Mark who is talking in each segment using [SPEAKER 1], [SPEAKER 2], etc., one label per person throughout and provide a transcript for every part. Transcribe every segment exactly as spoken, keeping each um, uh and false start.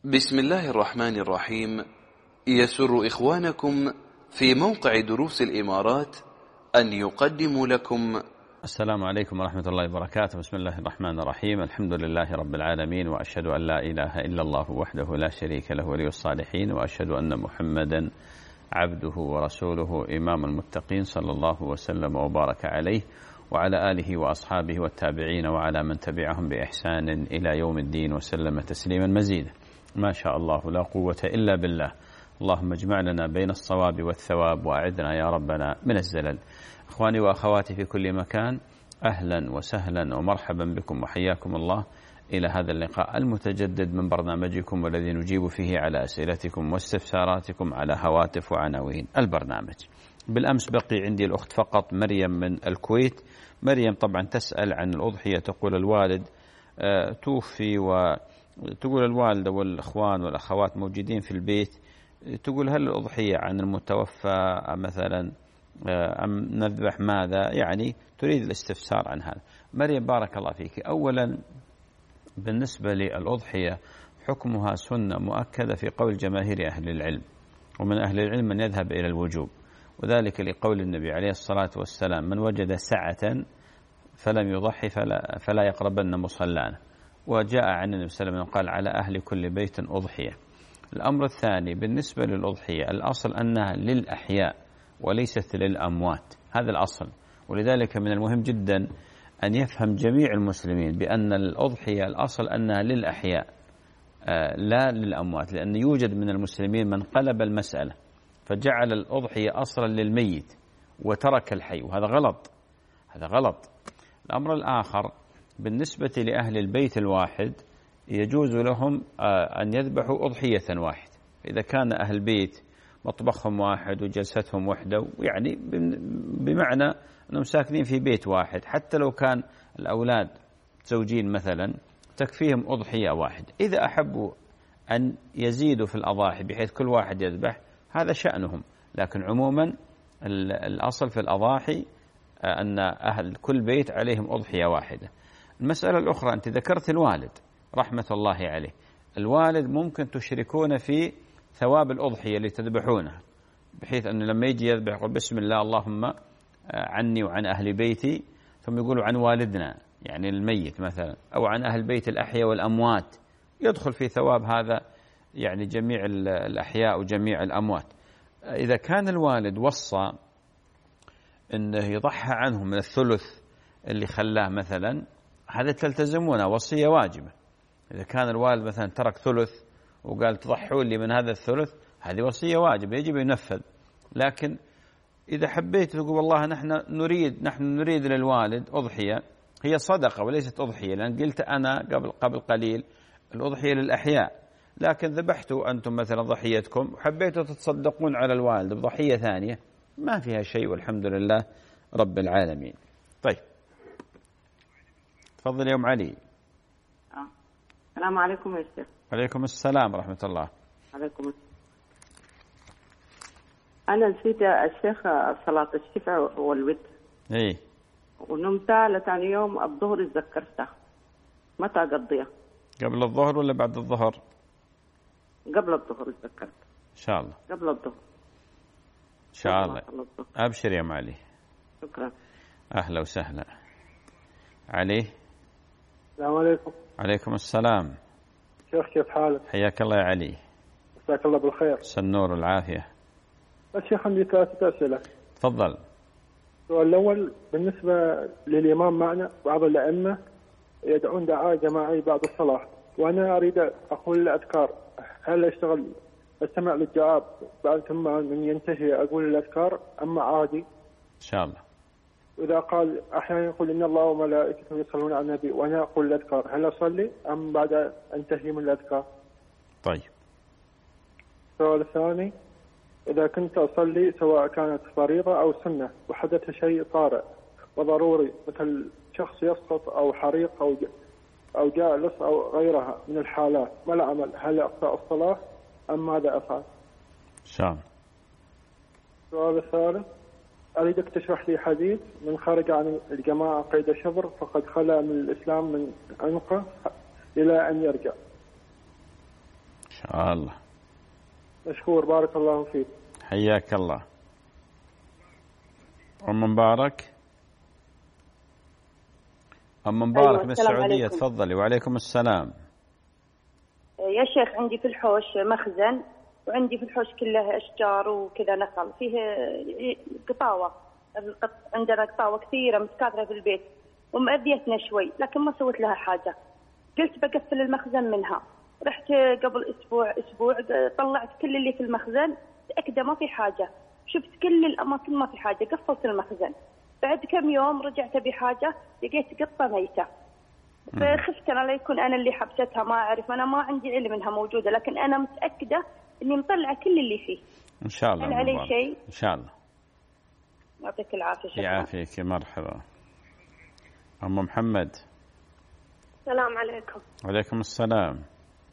[SPEAKER 1] بسم الله الرحمن الرحيم. يسر إخوانكم في موقع دروس الإمارات أن يقدموا لكم.
[SPEAKER 2] السلام عليكم ورحمة الله وبركاته. بسم الله الرحمن الرحيم. الحمد لله رب العالمين، وأشهد أن لا إله إلا الله وحده لا شريك له ولي الصالحين، وأشهد أن محمدا عبده ورسوله إمام المتقين، صلى الله وسلم وبارك عليه وعلى آله وأصحابه والتابعين وعلى من تبعهم بإحسان إلى يوم الدين، وسلم تسليما مزيدا. ما شاء الله لا قوة إلا بالله. اللهم اجمع لنا بين الصواب والثواب، وأعذنا يا ربنا من الزلل. أخواني وأخواتي في كل مكان، أهلا وسهلا ومرحبا بكم وحياكم الله إلى هذا اللقاء المتجدد من برنامجكم، والذي نجيب فيه على أسئلتكم واستفساراتكم على هواتف وعناوين البرنامج. بالأمس بقي عندي الأخت فقط مريم من الكويت. مريم طبعا تسأل عن الأضحية، تقول الوالد آه توفي، وتقول الوالدة والإخوان والأخوات موجودين في البيت. تقول هل الأضحية عن المتوفى مثلا أم نذبح ماذا؟ يعني تريد الاستفسار عن هذا. مريم بارك الله فيك. أولا بالنسبة للأضحية حكمها سنة مؤكدة في قول جماهير أهل العلم، ومن أهل العلم من يذهب إلى الوجوب، وذلك لقول النبي عليه الصلاة والسلام: من وجد سعة فلم يضحي فلا, فلا يقربن مصلانا. وجاء عن النبي صلى الله عليه وسلم قال: على أهل كل بيت أضحية. الأمر الثاني بالنسبة للأضحية، الأصل أنها للأحياء وليست للأموات، هذا الأصل. ولذلك من المهم جدا أن يفهم جميع المسلمين بأن الأضحية الأصل أنها للأحياء لا للأموات، لأن يوجد من المسلمين من قلب المسألة فجعل الأضحية أصلا للميت وترك الحي، وهذا غلط، هذا غلط. الأمر الآخر بالنسبة لأهل البيت الواحد، يجوز لهم أن يذبحوا أضحية واحدة إذا كان أهل بيت مطبخهم واحد وجلستهم وحدة، يعني بمعنى أنهم ساكنين في بيت واحد، حتى لو كان الأولاد زوجين مثلا تكفيهم أضحية واحد. إذا أحبوا أن يزيدوا في الأضاحي بحيث كل واحد يذبح، هذا شأنهم، لكن عموما الأصل في الأضاحي أن أهل كل بيت عليهم أضحية واحدة. المسألة الأخرى، أنت ذكرت الوالد رحمة الله عليه. الوالد ممكن تشركون في ثواب الأضحية اللي تذبحونها، بحيث أنه لما يجي يذبح يقول: بسم الله اللهم عني وعن أهل بيتي، ثم يقولوا عن والدنا يعني الميت مثلا، أو عن أهل بيت الأحياء والأموات، يدخل في ثواب هذا يعني جميع الأحياء وجميع الأموات. إذا كان الوالد وصى أنه يضحى عنه من الثلث اللي خلاه مثلا، هذا تلتزمونه، وصية واجبة. إذا كان الوالد مثلا ترك ثلث وقال تضحوا لي من هذا الثلث، هذه وصية واجبة يجب ينفذ. لكن إذا حبيت تقول والله نحن نريد نحن نريد للوالد أضحية، هي صدقة وليست أضحية، لأن قلت أنا قبل قبل قليل الأضحية للأحياء، لكن ذبحتوا أنتم مثلا ضحيتكم وحبيتوا تتصدقون على الوالد بضحية ثانية، ما فيها شيء، والحمد لله رب العالمين. طيب تفضل يا أم علي.
[SPEAKER 3] آه. السلام عليكم يا شيخ.
[SPEAKER 2] عليكم السلام ورحمة الله.
[SPEAKER 3] عليكم السلام. أنا نسيت يا الشيخ صلاة الشفع والوتر.
[SPEAKER 2] إيه.
[SPEAKER 3] ونمتها لثاني يوم الظهر تذكرتها، متى أقضيها؟
[SPEAKER 2] قبل الظهر ولا بعد الظهر؟
[SPEAKER 3] قبل الظهر تذكرت.
[SPEAKER 2] إن شاء الله.
[SPEAKER 3] قبل الظهر.
[SPEAKER 2] إن شاء الله. أبشر يا أم علي.
[SPEAKER 3] شكرا.
[SPEAKER 2] أهلا وسهلا. علي.
[SPEAKER 4] السلام عليكم.
[SPEAKER 2] عليكم السلام.
[SPEAKER 4] شيخ كيف حالك؟
[SPEAKER 2] حياك الله يا علي.
[SPEAKER 4] مساك الله بالخير.
[SPEAKER 2] النور والعافية.
[SPEAKER 4] الشيخ عندي ثلاثة أسئلة.
[SPEAKER 2] تفضل.
[SPEAKER 4] السؤال الأول بالنسبة للإمام معنا، بعض الأئمة يدعون دعاء جماعي بعد الصلاة، وأنا أريد أقول الأذكار، هل أشتغل أستمع للجواب بعد ثم من ينتهي أقول الأذكار أم عادي؟
[SPEAKER 2] إن شاء الله.
[SPEAKER 4] وإذا قال أحيانا يقول إن الله وملائكته يصلون على النبي وأنا أقول الأذكار، هل أصلي أم بعد أنتهي من الأذكار؟
[SPEAKER 2] طيب.
[SPEAKER 4] السؤال الثاني، إذا كنت أصلي سواء كانت فريضة أو سنة وحدث شيء طارئ وضروري مثل شخص يسقط أو حريق أو أو جالس أو غيرها من الحالات، ما العمل؟ هل أقطع الصلاة أم ماذا أفعل؟
[SPEAKER 2] إن شاء الله.
[SPEAKER 4] السؤال الثالث، أريدك تشرح لي حديث: من خرج عن الجماعة قيد شبر فقد خلى من الإسلام من عنقه إلى أن يرجع.
[SPEAKER 2] إن شاء الله.
[SPEAKER 4] مشكور، بارك الله فيك.
[SPEAKER 2] حياك الله. أم مبارك. أم مبارك
[SPEAKER 5] أيوة.
[SPEAKER 2] من السعودية، تفضلي. وعليكم السلام.
[SPEAKER 5] يا شيخ عندي في الحوش مخزن، وعندي في الحوش كله أشجار وكذا نخل، فيه قطاوة، عندنا قطاوة كثيرة متكاثرة في البيت ومأذيتنا شوي، لكن ما سويت لها حاجة. قلت بقفل المخزن منها، رحت قبل أسبوع أسبوع طلعت كل اللي في المخزن، تأكد ما في حاجة، شفت كل الأماكن ما في حاجة، قفلت المخزن. بعد كم يوم رجعت بحاجة لقيت قطة ميتة، فخفت أنا لا يكون أنا اللي حبستها، ما أعرف، أنا ما عندي علم إنها موجودة، لكن أنا متأكدة إني مطلعة كل اللي فيه.
[SPEAKER 2] إن شاء الله.
[SPEAKER 5] هل علي شيء؟
[SPEAKER 2] إن شاء الله.
[SPEAKER 5] يعطيك العافية. شكرا.
[SPEAKER 2] يعافيك. مرحبا. أم محمد.
[SPEAKER 6] السلام عليكم.
[SPEAKER 2] وعليكم السلام.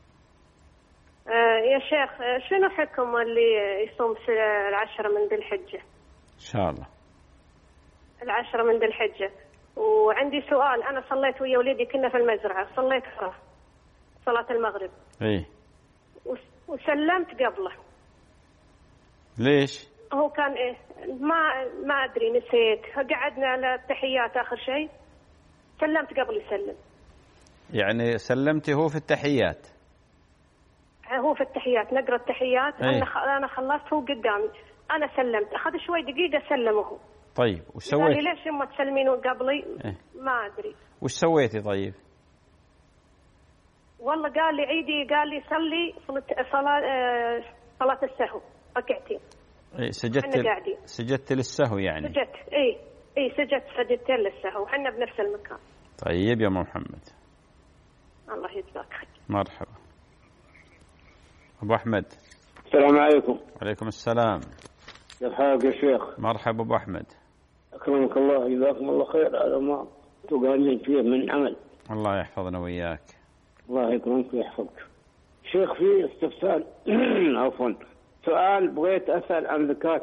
[SPEAKER 6] آه يا شيخ، شنو حكم اللي يصوم العشرة من ذي الحجة؟
[SPEAKER 2] إن شاء الله.
[SPEAKER 6] العشرة من ذي الحجة. وعندي سؤال، أنا صليت ويا وليدي، كنا في المزرعة، صليت صلاة المغرب.
[SPEAKER 2] إيه.
[SPEAKER 6] وسلمت قبله.
[SPEAKER 2] ليش؟
[SPEAKER 6] هو كان إيه؟ ما ما أدري، نسيت. قعدنا على التحيات آخر شيء، سلمت قبل يسلم.
[SPEAKER 2] يعني سلمتي هو في التحيات؟
[SPEAKER 6] هو في التحيات، نقرأ التحيات.
[SPEAKER 2] أيه.
[SPEAKER 6] أنا أنا خلصت، هو قدامي، أنا سلمت، أخذ شوي دقيقة سلمه.
[SPEAKER 2] طيب وش سويت؟
[SPEAKER 6] قال لي ليش ما تسلمين قبلي؟
[SPEAKER 2] إيه؟
[SPEAKER 6] ما أدري.
[SPEAKER 2] وش سويتي طيب؟
[SPEAKER 6] والله قال لي عيدي، قال لي صلي صلاة آه صلاة السهو ركعتين.
[SPEAKER 2] إيه سجدت ال... سجدت للسهو يعني؟
[SPEAKER 6] سجدت إيه إيه سجدت سجدتين للسهو، وحنا بنفس المكان.
[SPEAKER 2] طيب يا أم محمد.
[SPEAKER 6] الله يجزاك خير.
[SPEAKER 2] مرحبا. أبو أحمد.
[SPEAKER 7] السلام عليكم.
[SPEAKER 2] وعليكم السلام.
[SPEAKER 7] كيف حالك يا شيخ؟
[SPEAKER 2] مرحبا أبو أحمد.
[SPEAKER 7] أكرمك الله، جزاكم الله خير على ما تقارنين فيه من عمل.
[SPEAKER 2] الله يحفظنا وإياك.
[SPEAKER 7] الله يكرمك ويحفظك. شيخ في استفسار عفوا سؤال، بغيت أسأل عن زكاة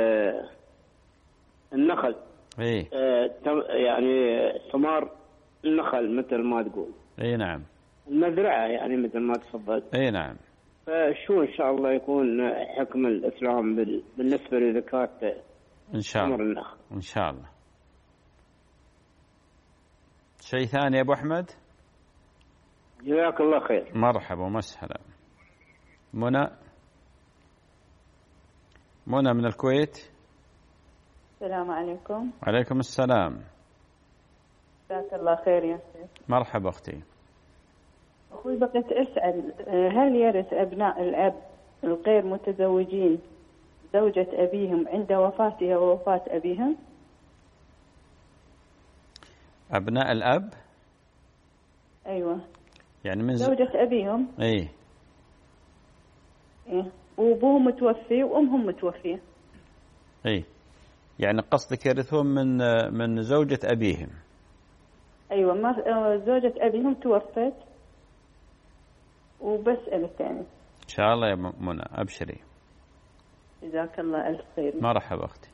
[SPEAKER 7] النخل.
[SPEAKER 2] إيه.
[SPEAKER 7] آه يعني ثمار النخل مثل ما تقول.
[SPEAKER 2] إيه نعم.
[SPEAKER 7] المزرعة يعني مثل ما تفضلت.
[SPEAKER 2] إيه نعم.
[SPEAKER 7] فشو إن شاء الله يكون حكم الإسلام بالنسبة لزكاة
[SPEAKER 2] إن شاء الله.
[SPEAKER 7] ثمر النخل؟
[SPEAKER 2] إن شاء الله. شيء ثاني يا أبو أحمد؟
[SPEAKER 7] جزاك الله خير.
[SPEAKER 2] مرحبا ومسهلا. منى. منى من الكويت.
[SPEAKER 8] السلام عليكم.
[SPEAKER 2] وعليكم السلام.
[SPEAKER 8] جزاك الله خير يا سيد.
[SPEAKER 2] مرحبا أختي.
[SPEAKER 8] أخوي بقيت أسأل، هل يرث أبناء الأب الغير متزوجين زوجة أبيهم عند وفاتها ووفاة أبيهم؟
[SPEAKER 2] أبناء الأب؟
[SPEAKER 8] أيوة.
[SPEAKER 2] يعني من ز...
[SPEAKER 8] زوجة أبيهم.
[SPEAKER 2] إيه.
[SPEAKER 8] إيه. وأبوهم متوفي وأمهم متوفية.
[SPEAKER 2] إيه. يعني قصدك يرثون من من زوجة أبيهم؟
[SPEAKER 8] أيوة، ما زوجة أبيهم توفت وبسأل الثاني.
[SPEAKER 2] إن شاء الله يا منى، أبشري.
[SPEAKER 8] جزاك الله ألف خير.
[SPEAKER 2] مرحبا أختي.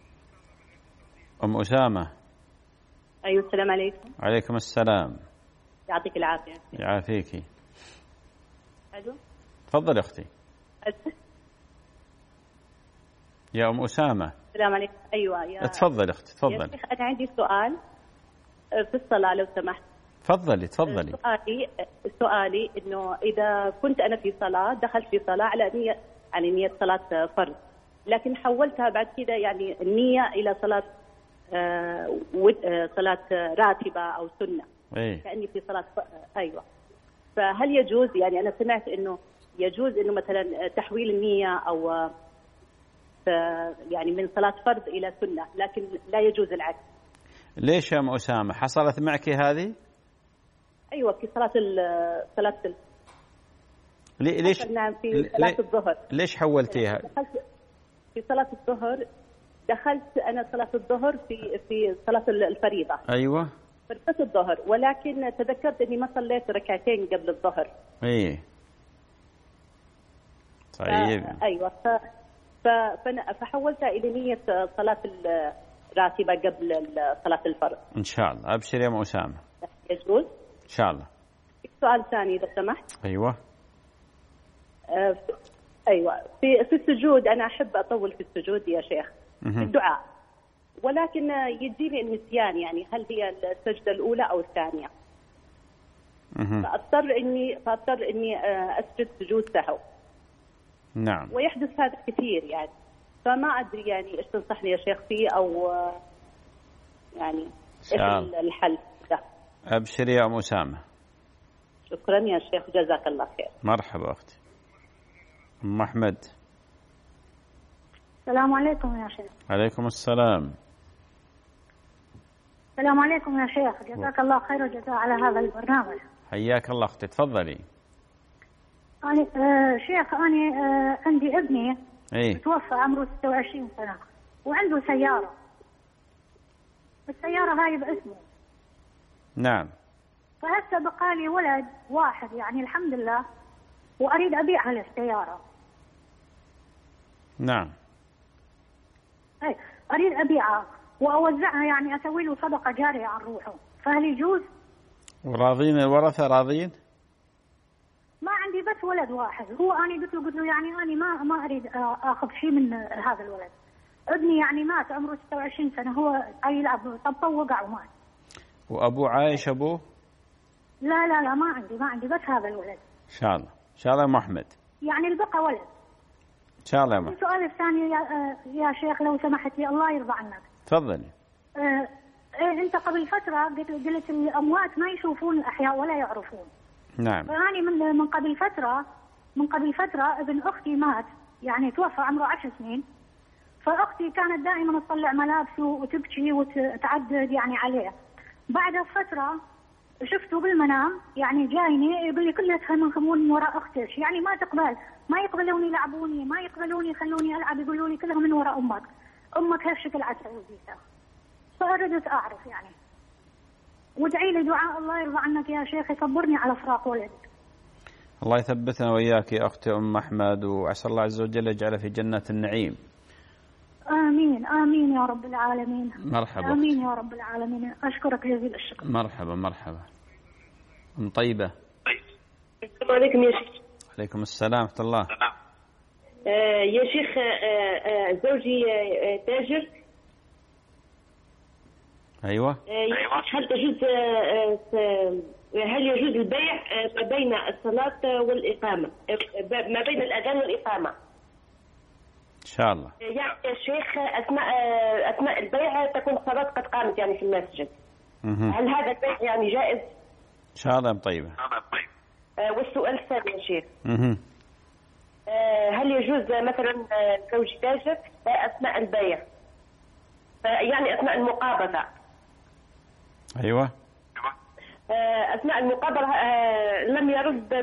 [SPEAKER 2] أم أسامة.
[SPEAKER 9] أيوة السلام عليكم.
[SPEAKER 2] عليكم السلام.
[SPEAKER 9] يعطيك العافية.
[SPEAKER 2] يعافيكي.
[SPEAKER 9] ألو.
[SPEAKER 2] تفضل أختي.
[SPEAKER 9] ألو.
[SPEAKER 2] يا أم أسامة.
[SPEAKER 9] السلام عليكم. أيوة يا.
[SPEAKER 2] تفضل أختي تفضل.
[SPEAKER 9] يا شيخ أنا عندي سؤال في الصلاة لو سمحت.
[SPEAKER 2] تفضلي تفضلي.
[SPEAKER 9] سؤالي سؤالي إنه إذا كنت أنا في صلاة، دخلت في صلاة على نية، يعني نية صلاة فرض، لكن حولتها بعد كده يعني النية إلى صلاة آه صلاة راتبة أو سنة.
[SPEAKER 2] إيه؟
[SPEAKER 9] كأني في صلاة ف... أيوة. فهل يجوز، يعني أنا سمعت إنه يجوز إنه مثلا تحويل النية أو ف... يعني من صلاة فرض إلى سنة، لكن لا يجوز العكس.
[SPEAKER 2] ليش يا أم أسامة حصلت معك هذه؟
[SPEAKER 9] أيوة في صلاة ال صلاة ال
[SPEAKER 2] لي... ليش
[SPEAKER 9] نعم في صلاة
[SPEAKER 2] لي...
[SPEAKER 9] الظهر.
[SPEAKER 2] ليش حولتيها؟
[SPEAKER 9] دخلت في صلاة الظهر، دخلت أنا صلاة الظهر في في صلاة الفريضة.
[SPEAKER 2] أيوة.
[SPEAKER 9] فريضة الظهر، ولكن تذكرت إني ما صليت ركعتين قبل الظهر.
[SPEAKER 2] إيه. طيب.
[SPEAKER 9] ف... أيوة ف... ف... فحولتها إلى نية صلاة الراتبة قبل صلاة الفرض.
[SPEAKER 2] إن شاء الله. أبشر يا أم أسامة.
[SPEAKER 9] يجوز؟
[SPEAKER 2] إن شاء الله.
[SPEAKER 9] سؤال ثاني إذا سمحت.
[SPEAKER 2] أيوة.
[SPEAKER 9] آه أيوة في في السجود أنا أحب أطول في السجود يا شيخ في الدعاء، ولكن يجيني النسيان، يعني هل هي السجدة الأولى أو الثانية؟ فأضطر إني فأضطر إني أسجد سجود سهو.
[SPEAKER 2] نعم.
[SPEAKER 9] ويحدث هذا كثير يعني، فما أدري يعني إيش تنصحني يا شيخ فيه، أو يعني إيش الحل ده؟
[SPEAKER 2] أبشري يا أم أسامة.
[SPEAKER 9] شكرا يا شيخ، جزاك الله خير.
[SPEAKER 2] مرحبا أختي. أم أحمد.
[SPEAKER 10] السلام عليكم يا شيخ.
[SPEAKER 2] عليكم السلام.
[SPEAKER 10] السلام عليكم يا شيخ، جزاك الله خير وجزاء على هذا البرنامج.
[SPEAKER 2] حياك الله أختي، تفضلي.
[SPEAKER 10] أنا آه شيخ أنا آه عندي ابني
[SPEAKER 2] إيه؟
[SPEAKER 10] توفى عمره ستة وعشرين سنة وعنده سيارة، السيارة هاي باسمه.
[SPEAKER 2] نعم.
[SPEAKER 10] فهسه بقالي ولد واحد يعني الحمد لله، وأريد أبيعها للسيارة.
[SPEAKER 2] نعم.
[SPEAKER 10] أي أريد أبيعها وأوزعها، يعني أسوي له صدقة جارية عن روحه، فهل يجوز؟
[SPEAKER 2] وراضين الورثة راضين؟
[SPEAKER 10] ما عندي بس ولد واحد، هو أنا قلت له قلت له يعني أنا ما ما أريد آخذ شيء من هذا الولد. ابني يعني مات عمره ستة وعشرين سنة، هو يلعب طبطب وقع ومات.
[SPEAKER 2] وأبوه عايش أبوه؟
[SPEAKER 10] لا لا لا ما عندي ما عندي بس هذا الولد.
[SPEAKER 2] إن شاء الله إن شاء الله يا محمد.
[SPEAKER 10] يعني البقى ولد.
[SPEAKER 2] إن شاء الله يا محمد.
[SPEAKER 10] السؤال الثاني يا, يا شيخ لو سمحت لي، الله يرضى عنك.
[SPEAKER 2] تفضلي.
[SPEAKER 10] آه إيه أنت قبل فترة قلت الأموات ما يشوفون الأحياء ولا يعرفون.
[SPEAKER 2] نعم.
[SPEAKER 10] فأنا من من قبل فترة من قبل فترة ابن أختي مات، يعني توفى عمره عشر سنين، فأختي كانت دائما تطلع ملابسه وتبكي وتعدد يعني عليه. بعد فترة شفته بالمنام يعني جايني يقول لي كلها تهمون من وراء أختك، يعني ما تقبل، ما يقبلوني يلعبوني، ما يقبلوني يخلوني ألعب، يقولوا لي كلها من وراء أمك، أمك هالشكل على سعوديتها. فأردت أعرف يعني، وادعي لي دعاء الله يرضى عنك يا شيخ يصبرني على فراق ولدك.
[SPEAKER 2] الله يثبتنا وإياك يا أختي أم أحمد، وعسى الله عز وجل يجعل في جنة النعيم.
[SPEAKER 10] آمين آمين يا رب العالمين.
[SPEAKER 2] مرحبا.
[SPEAKER 10] آمين يا رب العالمين، أشكرك جزيل الشكر.
[SPEAKER 2] مرحبا مرحبا. أم طيبة.
[SPEAKER 11] السلام عليكم يا شيخ.
[SPEAKER 2] عليكم السلام ورحمة الله.
[SPEAKER 11] آه يا شيخ، آه آه زوجي آه تاجر.
[SPEAKER 2] أيوة.
[SPEAKER 11] آه هل تجوز آه آه هل يجوز البيع ما بين الصلاة والإقامة، ما بين الأذان والإقامة؟
[SPEAKER 2] إن شاء الله.
[SPEAKER 11] يعني يا شيخ أثناء أثناء البيع تكون الصلاة قد قامت يعني في المسجد.
[SPEAKER 2] مه.
[SPEAKER 11] هل هذا البيع يعني جائز؟
[SPEAKER 2] إن شاء الله يا طيبة.
[SPEAKER 11] آه والسؤال الثاني يا شيخ.
[SPEAKER 2] مه.
[SPEAKER 11] آه هل يجوز مثلا زوجي تاجر أثناء البيع، يعني أثناء المقابضة؟
[SPEAKER 2] أيوة.
[SPEAKER 11] أثناء المقابلة لم يرد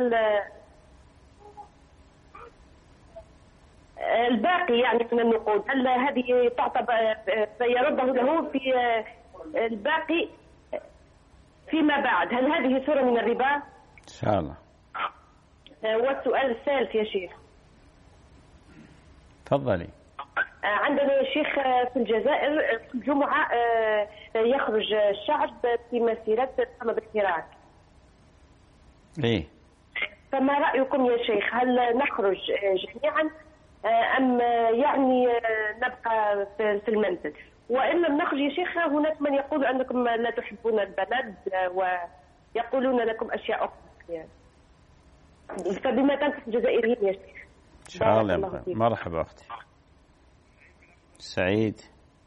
[SPEAKER 11] الباقي يعني من النقود، هل هذه تعتبر سيرده له في الباقي فيما بعد؟ هل هذه صورة من الربا؟
[SPEAKER 2] إن شاء الله.
[SPEAKER 11] والسؤال الثالث يا شيخ.
[SPEAKER 2] تفضلي.
[SPEAKER 11] عندنا يا شيخ في الجزائر في الجمعة يخرج الشعب في مسيرة طلب الحراك.
[SPEAKER 2] إيه.
[SPEAKER 11] فما رأيكم يا شيخ، هل نخرج جميعا أم يعني نبقى في المنزل؟ وإن لم نخرج يا شيخ هناك من يقول أنكم لا تحبون البلد ويقولون لكم أشياء أخرى يعني. فبما تنصح الجزائريين يا شيخ؟
[SPEAKER 2] إن شاء الله. مرحبا أختي. سعيد.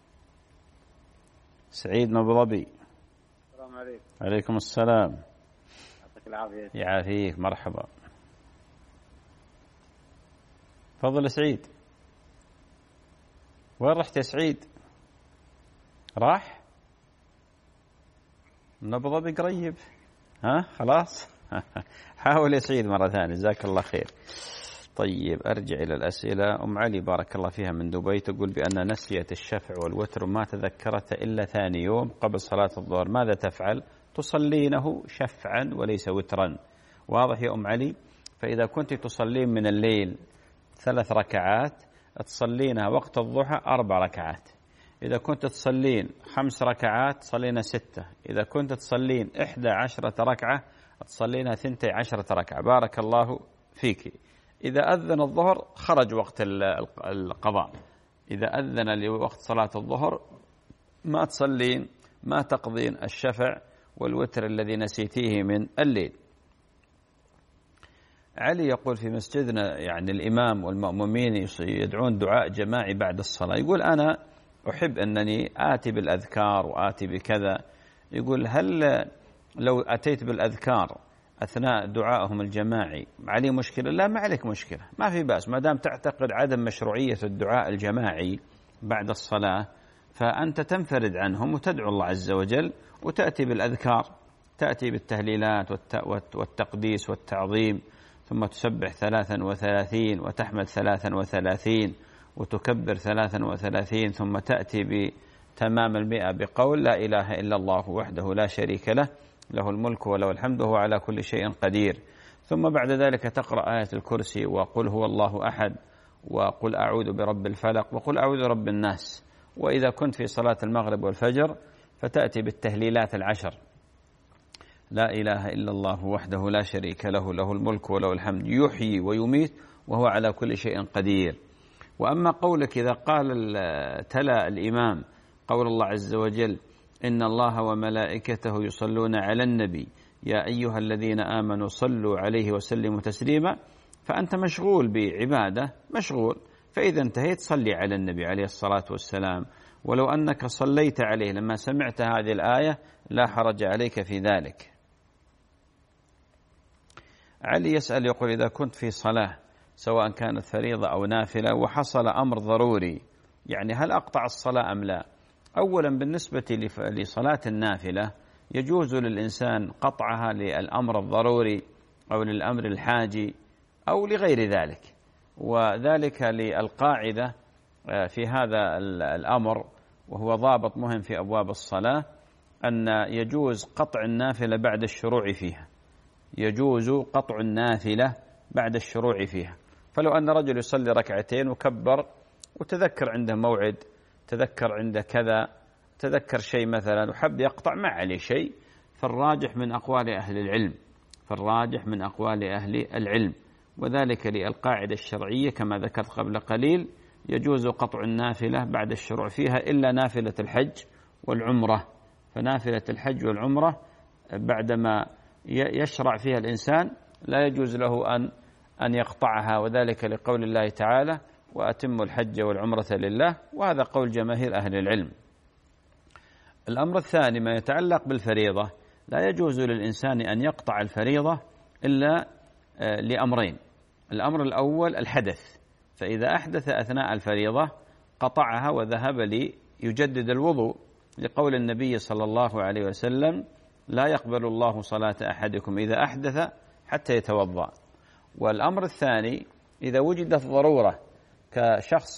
[SPEAKER 2] سعيد من أبو ظبي.
[SPEAKER 12] السلام عليكم.
[SPEAKER 2] عليكم السلام.
[SPEAKER 12] يعطيك العافية.
[SPEAKER 2] يعافيك. مرحبا. تفضل سعيد. وين رحت يا سعيد؟ راح؟ من أبو ظبي قريب. ها خلاص. حاول يا سعيد مرة ثانية، جزاك الله خير. طيب أرجع إلى الأسئلة. أم علي بارك الله فيها من دبي تقول بأن نسيت الشفع والوتر ما تذكرت إلا ثاني يوم قبل صلاة الظهر، ماذا تفعل؟ تصلينه شفعا وليس وترا. واضح يا أم علي؟ فإذا كنت تصلين من الليل ثلاث ركعات تصلينها وقت الضحى أربع ركعات. إذا كنت تصلين خمس ركعات تصلينها ستة. إذا كنت تصلين إحدى عشرة ركعة تصلينها ثنتي عشرة ركعة. بارك الله فيك. إذا أذن الظهر خرج وقت القضاء، إذا أذن لوقت صلاة الظهر ما تصلين ما تقضين الشفع والوتر الذي نسيتيه من الليل. علي يقول في مسجدنا يعني الإمام والمأمومين يدعون دعاء جماعي بعد الصلاة، يقول أنا أحب أنني آتي بالأذكار وآتي بكذا، يقول هل لو أتيت بالأذكار أثناء دعائهم الجماعي علي مشكلة؟ لا، ما عليك مشكلة، ما في بأس، ما دام تعتقد عدم مشروعية الدعاء الجماعي بعد الصلاة فأنت تنفرد عنهم وتدعو الله عز وجل وتأتي بالأذكار، تأتي بالتهليلات والتقديس والتعظيم، ثم تسبح ثلاثا وثلاثين وتحمد ثلاثا وثلاثين وتكبر ثلاثا وثلاثين، ثم تأتي بتمام المئة بقول لا إله إلا الله وحده لا شريك له له الملك وله الحمد وهو على كل شيء قدير. ثم بعد ذلك تقرأ آية الكرسي وقل هو الله أحد وقل أعوذ برب الفلق وقل أعوذ برب الناس. وإذا كنت في صلاة المغرب والفجر فتأتي بالتهليلات العشر، لا إله إلا الله وحده لا شريك له له الملك وله الحمد يحيي ويميت وهو على كل شيء قدير. وأما قولك إذا قال تلا الإمام قول الله عز وجل إن الله وملائكته يصلون على النبي يا أيها الذين آمنوا صلوا عليه وسلموا تسليما، فأنت مشغول بعبادة مشغول، فإذا انتهيت صلي على النبي عليه الصلاة والسلام، ولو أنك صليت عليه لما سمعت هذه الآية لا حرج عليك في ذلك. علي يسأل يقول إذا كنت في صلاة سواء كانت فريضة أو نافلة وحصل أمر ضروري، يعني هل أقطع الصلاة أم لا؟ أولا بالنسبة لصلاة النافلة يجوز للإنسان قطعها للأمر الضروري أو للأمر الحاجي أو لغير ذلك، وذلك للقاعدة في هذا الأمر وهو ضابط مهم في أبواب الصلاة أن يجوز قطع النافلة بعد الشروع فيها، يجوز قطع النافلة بعد الشروع فيها. فلو أن رجل يصلي ركعتين وكبر وتذكر عنده موعد، تذكر عنده كذا، تذكر شيء مثلا وحب يقطع ما عليه شيء، فالراجح من أقوال أهل العلم فالراجح من أقوال أهل العلم وذلك للقاعدة الشرعية كما ذكرت قبل قليل يجوز قطع النافلة بعد الشروع فيها إلا نافلة الحج والعمرة، فنافلة الحج والعمرة بعدما يشرع فيها الإنسان لا يجوز له أن أن يقطعها، وذلك لقول الله تعالى وأتموا الحج والعمرة لله، وهذا قول جماهير أهل العلم. الأمر الثاني ما يتعلق بالفريضة، لا يجوز للإنسان أن يقطع الفريضة إلا لأمرين. الأمر الأول الحدث، فإذا أحدث أثناء الفريضة قطعها وذهب ليجدد الوضوء لقول النبي صلى الله عليه وسلم لا يقبل الله صلاة أحدكم إذا أحدث حتى يتوضأ. والأمر الثاني إذا وجدت ضرورة كشخص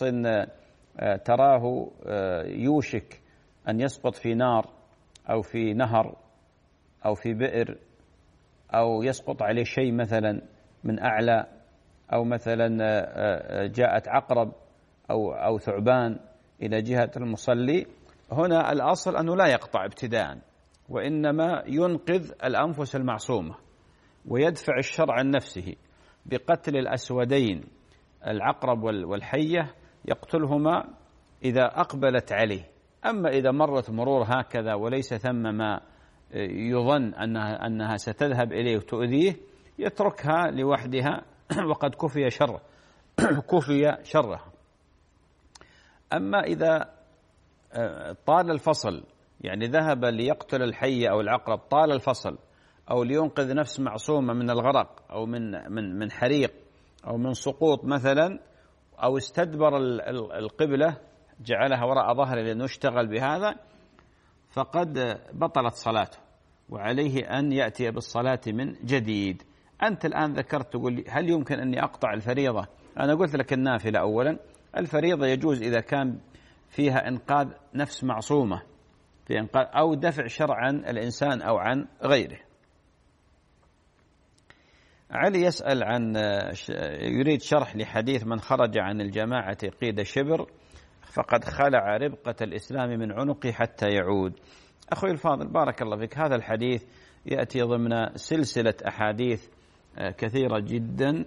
[SPEAKER 2] تراه يوشك أن يسقط في نار أو في نهر أو في بئر أو يسقط عليه شيء مثلا من أعلى، أو مثلا جاءت عقرب أو أو ثعبان إلى جهة المصلي، هنا الأصل أنه لا يقطع ابتداء، وإنما ينقذ الأنفس المعصومة ويدفع الشر عن نفسه بقتل الأسودين العقرب والحية، يقتلهما إذا أقبلت عليه. أما إذا مرت مرور هكذا وليس ثم ما يظن أنها, أنها ستذهب إليه وتؤذيه يتركها لوحدها وقد كفي شره كفي شرها. أما إذا طال الفصل، يعني ذهب ليقتل الحية أو العقرب طال الفصل، أو لينقذ نفس معصومة من الغرق أو من من من حريق أو من سقوط مثلا، أو استدبر القبلة جعلها وراء ظهره لأنه اشتغل بهذا، فقد بطلت صلاته وعليه أن يأتي بالصلاة من جديد. أنت الآن ذكرت تقول لي هل يمكن أني أقطع الفريضة؟ أنا قلت لك النافلة أولا، الفريضة يجوز إذا كان فيها إنقاذ نفس معصومة في إنقاذ أو دفع شر عن الإنسان أو عن غيره. علي يسأل عن يريد شرح لحديث من خرج عن الجماعة قيد شبر فقد خلع ربقة الإسلام من عنقه حتى يعود. أخوي الفاضل بارك الله فيك، هذا الحديث يأتي ضمن سلسلة أحاديث كثيرة جدا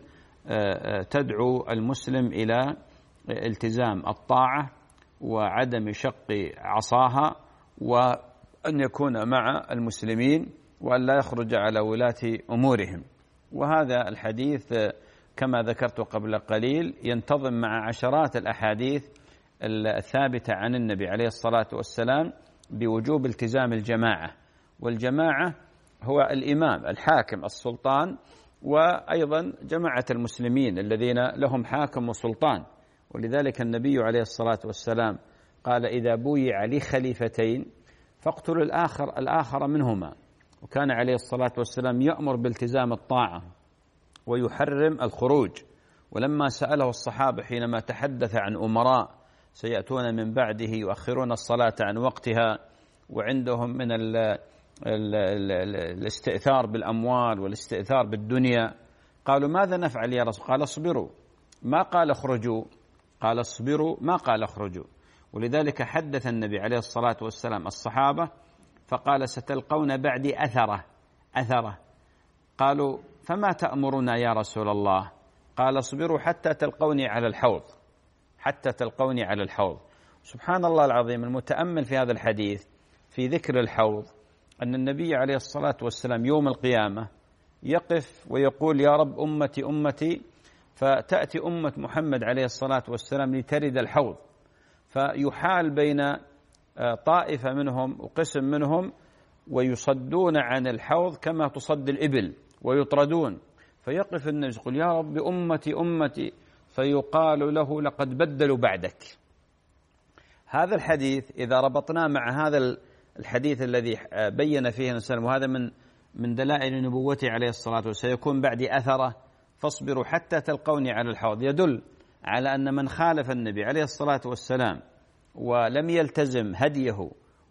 [SPEAKER 2] تدعو المسلم إلى التزام الطاعة وعدم شق عصاها، وأن يكون مع المسلمين وأن لا يخرج على ولاة أمورهم. وهذا الحديث كما ذكرت قبل قليل ينتظم مع عشرات الأحاديث الثابتة عن النبي عليه الصلاة والسلام بوجوب التزام الجماعة، والجماعة هو الإمام الحاكم السلطان، وأيضا جماعة المسلمين الذين لهم حاكم وسلطان. ولذلك النبي عليه الصلاة والسلام قال: إذا بويع لخليفتين فاقتلوا الآخر الآخر منهما. وكان عليه الصلاة والسلام يأمر بالتزام الطاعة ويحرم الخروج. ولما سأله الصحابة حينما تحدث عن أمراء سيأتون من بعده يؤخرون الصلاة عن وقتها وعندهم من ال ال ال الاستئثار بالأموال والاستئثار بالدنيا، قالوا: ماذا نفعل يا رسول؟ قال: اصبروا. ما قال اخرجوا، قال اصبروا، ما قال اخرجوا. ولذلك حدث النبي عليه الصلاة والسلام الصحابة فقال: ستلقون بعدي أثرة أثرة. قالوا: فما تأمرنا يا رسول الله؟ قال: اصبروا حتى تلقوني على الحوض، حتى تلقوني على الحوض. سبحان الله العظيم، المتأمل في هذا الحديث في ذكر الحوض أن النبي عليه الصلاة والسلام يوم القيامة يقف ويقول: يا رب أمتي أمتي، فتأتي أمة محمد عليه الصلاة والسلام لترد الحوض، فيحال بين طائفة منهم وقسم منهم ويصدون عن الحوض كما تصد الإبل ويطردون، فيقف النبي يقول: يا رب أمتي أمتي، فيقال له: لقد بدلوا بعدك. هذا الحديث إذا ربطناه مع هذا الحديث الذي بين فيه النبي، وهذا من من دلائل نبوته عليه الصلاة والسلام، سيكون بعدي أثرة فاصبروا حتى تلقوني على الحوض، يدل على أن من خالف النبي عليه الصلاة والسلام ولم يلتزم هديه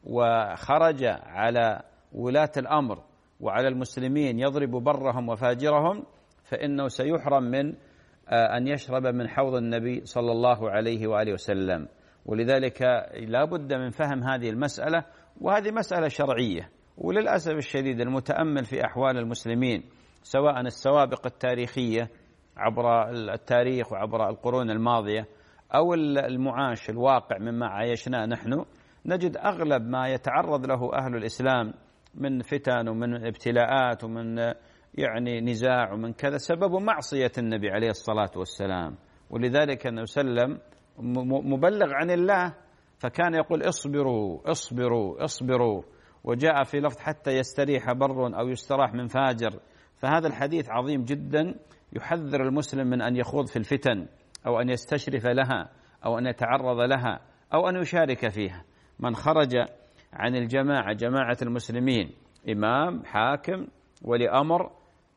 [SPEAKER 2] وخرج على ولاة الأمر وعلى المسلمين يضرب برهم وفاجرهم، فإنه سيحرم من أن يشرب من حوض النبي صلى الله عليه وآله وسلم. ولذلك لا بد من فهم هذه المسألة، وهذه مسألة شرعية. وللأسف الشديد المتأمل في أحوال المسلمين سواء السوابق التاريخية عبر التاريخ وعبر القرون الماضية أو المعاش الواقع مما عايشناه نحن، نجد أغلب ما يتعرض له أهل الإسلام من فتن ومن ابتلاءات ومن يعني نزاع ومن كذا سبب معصية النبي عليه الصلاة والسلام. ولذلك النبي صلى الله عليه وسلم مبلغ عن الله، فكان يقول: اصبروا اصبروا اصبروا، وجاء في لفظ: حتى يستريح بر أو يستراح من فاجر. فهذا الحديث عظيم جدا، يحذر المسلم من أن يخوض في الفتن أو أن يستشرف لها أو أن يتعرض لها أو أن يشارك فيها. من خرج عن الجماعة، جماعة المسلمين، إمام حاكم ولي أمر،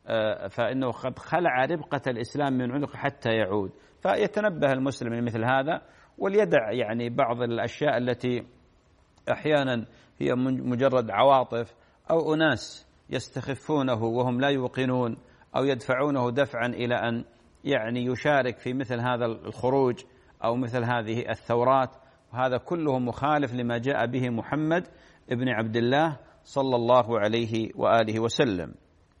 [SPEAKER 2] فإنه قد خلع ربقة الإسلام من عنقه حتى يعود. فيتنبه المسلم لمثل هذا، وليدع يعني بعض الأشياء التي أحيانا هي مجرد عواطف أو أناس يستخفونه وهم لا يوقنون أو يدفعونه دفعا إلى أن يعني يشارك في مثل هذا الخروج أو مثل هذه الثورات. وهذا كله مخالف لما جاء به محمد ابن عبد الله صلى الله عليه وآله وسلم.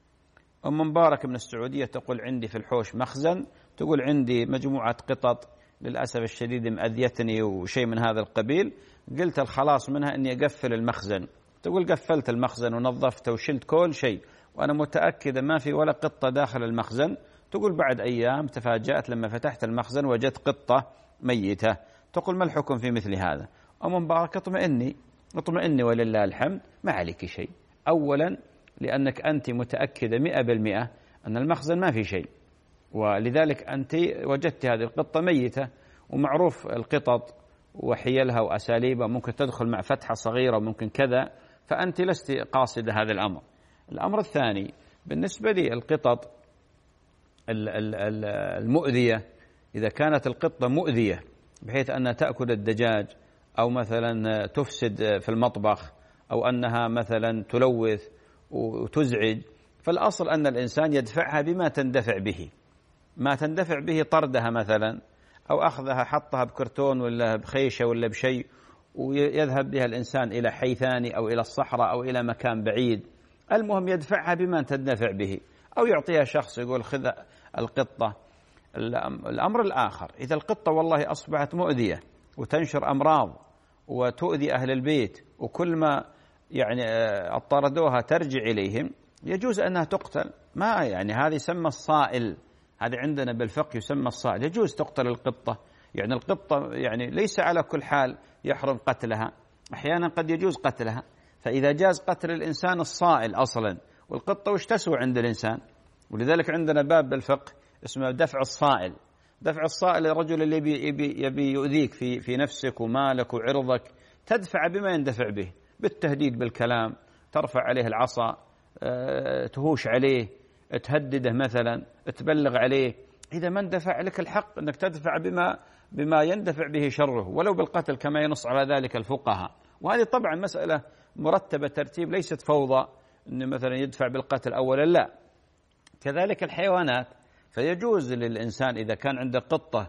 [SPEAKER 2] أم مبارك من السعودية تقول: عندي في الحوش مخزن، تقول عندي مجموعة قطط للأسف الشديد مأذيتني وشيء من هذا القبيل، قلت الخلاص منها أني أقفل المخزن. تقول: قفلت المخزن ونظفته وشلت كل شيء وأنا متأكدة ما في ولا قطة داخل المخزن. تقول: بعد أيام تفاجأت لما فتحت المخزن وجدت قطة ميتة. تقول: ما الحكم في مثل هذا؟ أم مبارك اطمئني اطمئني ولله الحمد، ما عليك شيء. أولا لأنك أنت متأكدة مئة بالمئة أن المخزن ما في شيء، ولذلك أنت وجدت هذه القطة ميتة، ومعروف القطط وحيلها وأساليبها، ممكن تدخل مع فتحة صغيرة وممكن كذا، فأنت لست قاصدة هذا الأمر. الأمر الثاني بالنسبة للقطط المؤذية، إذا كانت القطة مؤذية بحيث أنها تأكل الدجاج أو مثلا تفسد في المطبخ أو أنها مثلا تلوث وتزعج، فالأصل أن الإنسان يدفعها بما تندفع به. ما تندفع به طردها مثلا، أو أخذها حطها بكرتون ولا بخيشة ولا بشيء ويذهب بها الإنسان إلى حي ثاني أو إلى الصحراء أو إلى مكان بعيد. المهم يدفعها بما تندفع به، أو يعطيها شخص يقول: خذ القطة الأمر الآخر، إذا القطة والله أصبحت مؤذية وتنشر أمراض وتؤذي أهل البيت وكل ما يعني اطردوها ترجع إليهم، يجوز أنها تقتل. ما يعني هذه يسمى الصائل، هذا عندنا بالفقه يسمى الصائل، يجوز تقتل القطة. يعني القطة يعني ليس على كل حال يحرم قتلها، أحيانا قد يجوز قتلها. فإذا جاز قتل الإنسان الصائل أصلا، والقطة وش تسوى عند الإنسان؟ ولذلك عندنا باب بالفقه اسمه دفع الصائل. دفع الصائل الرجل اللي يبي, يبي, يبي يؤذيك في, في نفسك ومالك وعرضك، تدفع بما يندفع به، بالتهديد بالكلام، ترفع عليه العصا، أه، تهوش عليه، تهدده مثلا، تبلغ عليه. إذا ما اندفع لك الحق أنك تدفع بما, بما يندفع به شره، ولو بالقتل كما ينص على ذلك الفقهاء. وهذه طبعا مسألة مرتبة ترتيب، ليست فوضى أنه مثلا يدفع بالقتل أولا، لا. كذلك الحيوانات، فيجوز للإنسان إذا كان عنده قطة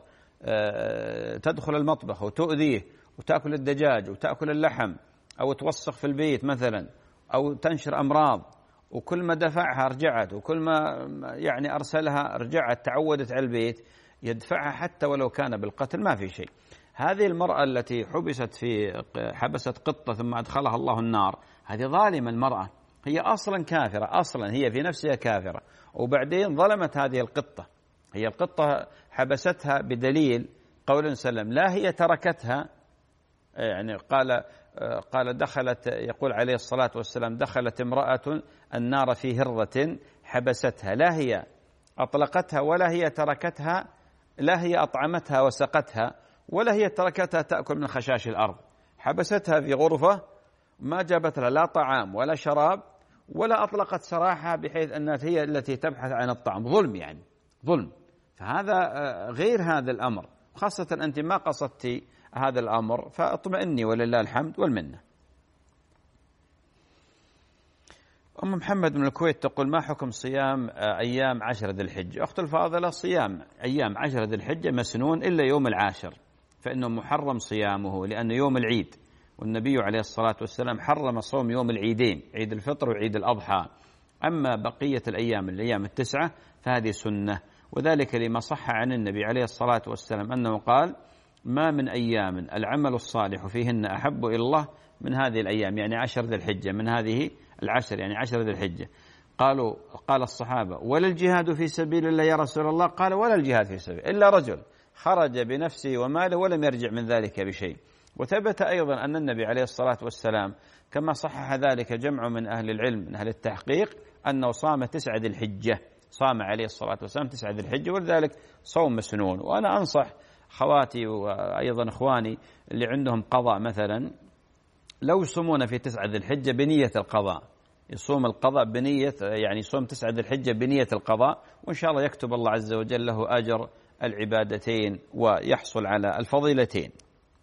[SPEAKER 2] تدخل المطبخ وتؤذيه وتأكل الدجاج وتأكل اللحم أو توسخ في البيت مثلا أو تنشر أمراض، وكل ما دفعها رجعت، وكل ما يعني أرسلها رجعت، تعودت على البيت، يدفعها حتى ولو كان بالقتل، ما في شيء. هذه المرأة التي حبست في حبست قطة ثم أدخلها الله النار، هذه ظالمة المرأة، هي أصلا كافرة، أصلا هي في نفسها كافرة، وبعدين ظلمت هذه القطة. هي القطة حبستها بدليل قول سلم، لا هي تركتها. يعني قال قال دخلت، يقول عليه الصلاة والسلام، دخلت امرأة النار في هرة حبستها، لا هي أطلقتها ولا هي تركتها، لا هي أطعمتها وسقتها ولا هي تركتها تأكل من خشاش الأرض، حبستها في غرفة ما جابت لها لا طعام ولا شراب ولا أطلقت سراحها بحيث أنها هي التي تبحث عن الطعام. ظلم، يعني ظلم. فهذا غير هذا الأمر، خاصة أنت ما قصدتي هذا الأمر، فاطمئني ولله الحمد والمنة. أم محمد من الكويت تقول: ما حكم صيام أيام عشر ذي الحجة؟ أخت الفاضلة، صيام أيام عشر ذي الحجة مسنون إلا يوم العاشر، فإنه محرم صيامه لأنه يوم العيد، والنبي عليه الصلاة والسلام حرم صوم يوم العيدين، عيد الفطر وعيد الأضحى. أما بقية الأيام الأيام التسعة فهذه سنة، وذلك لما صح عن النبي عليه الصلاة والسلام أنه قال: ما من أيام العمل الصالح فيهن أحب إلى الله من هذه الأيام، يعني عشر ذي الحجة، من هذه العشر يعني عشر ذي الحجة. قالوا قال الصحابة: ولا الجهاد في سبيل الله يا رسول الله؟ قال: ولا الجهاد في سبيل إلا رجل خرج بنفسه وماله ولم يرجع من ذلك بشيء. وثبت أيضا أن النبي عليه الصلاة والسلام كما صحح ذلك جمع من أهل العلم من أهل التحقيق أنه صام تسعة ذي الحجة، صام عليه الصلاة والسلام تسعة ذي الحجة، ولذلك صوم مسنون. وأنا أنصح خواتي وأيضا إخواني اللي عندهم قضاء مثلا، لو يصومون في تسعة ذي الحجة بنية القضاء، يصوم القضاء بنية، يعني يصوم تسعة ذي الحجة بنية القضاء، وإن شاء الله يكتب الله عز وجل له أجر العبادتين ويحصل على الفضيلتين.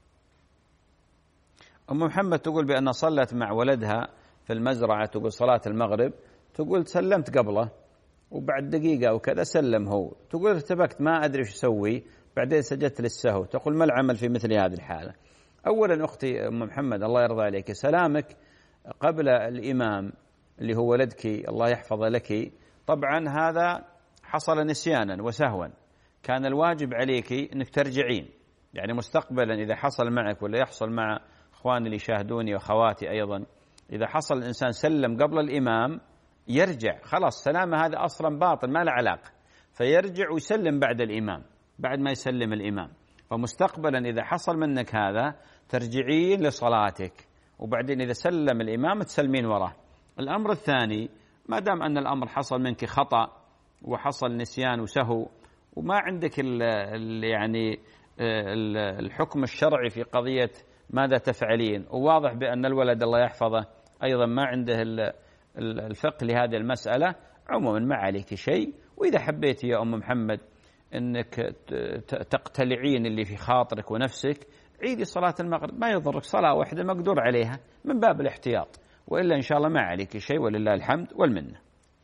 [SPEAKER 2] أم محمد تقول بأن صلت مع ولدها في المزرعة، تقول صلاة المغرب، تقول سلمت قبله وبعد دقيقة وكذا سلم هو، تقول ارتبكت ما أدري وش أسوي، بعدين سجدت للسهو. تقول ما العمل في مثل هذه الحالة؟ أولا أختي أم محمد الله يرضى عليك، سلامك قبل الإمام اللي هو ولدك الله يحفظ لك، طبعا هذا حصل نسيانا وسهوا، كان الواجب عليك أنك ترجعين، يعني مستقبلا إذا حصل معك ولا يحصل مع إخواني اللي يشاهدوني وأخواتي أيضا، إذا حصل الإنسان سلم قبل الإمام يرجع، خلاص سلامه هذا أصلا باطل ما له علاقة، فيرجع ويسلم بعد الإمام، بعد ما يسلم الإمام. فمستقبلا إذا حصل منك هذا ترجعين لصلاتك، وبعدين إذا سلم الإمام تسلمين وراه. الأمر الثاني، ما دام أن الأمر حصل منك خطأ وحصل نسيان وسهو وما عندك ال ال يعني ال الحكم الشرعي في قضية ماذا تفعلين، وواضح بأن الولد الله يحفظه أيضا ما عنده الفقه لهذه المسألة، عموما ما عليك شيء. وإذا حبيت يا أم محمد أنك تقتلعين اللي في خاطرك ونفسك، عيدي صلاة المغرب، ما يضرك، صلاة واحدة مقدور عليها من باب الاحتياط، وإلا إن شاء الله ما عليك شيء ولله الحمد والمنة.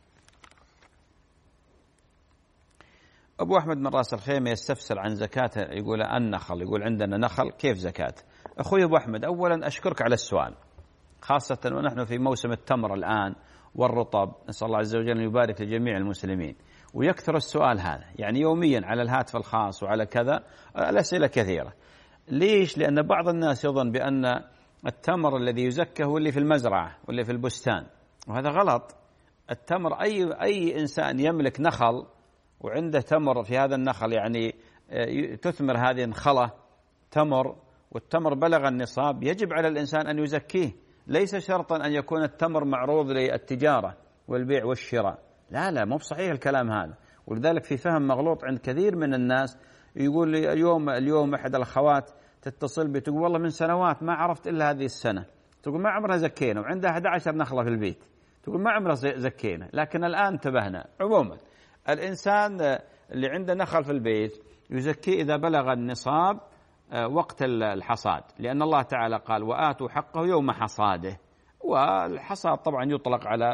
[SPEAKER 2] أبو أحمد من راس الخيمة يستفسر عن زكاة، يقول النخل، يقول عندنا نخل كيف زكاة؟ أخوي أبو أحمد، أولا أشكرك على السؤال، خاصة ونحن في موسم التمر الآن والرطب، نسأل الله عز وجل أن يبارك لجميع المسلمين. ويكثر السؤال هذا، يعني يوميا على الهاتف الخاص وعلى كذا الأسئلة كثيرة. ليش؟ لأن بعض الناس يظن بأن التمر الذي يزكى هو اللي في المزرعة واللي في البستان، وهذا غلط. التمر أي أي إنسان يملك نخل وعنده تمر في هذا النخل، يعني تثمر هذه النخلة تمر، والتمر بلغ النصاب، يجب على الإنسان أن يزكيه. ليس شرطا أن يكون التمر معروض للتجارة والبيع والشراء، لا لا، مو بصحيح الكلام هذا. ولذلك في فهم مغلوط عند كثير من الناس. يقول لي اليوم اليوم أحد الأخوات تتصل بي تقول والله من سنوات ما عرفت إلا هذه السنة، تقول ما عمرها زكينا، وعندها أحد عشر نخلة في البيت، تقول ما عمرها زكينا. لكن الآن انتبهنا. عموما الإنسان اللي عنده نخل في البيت يزكي إذا بلغ النصاب وقت الحصاد، لأن الله تعالى قال وآتوا حقه يوم حصاده. والحصاد طبعا يطلق على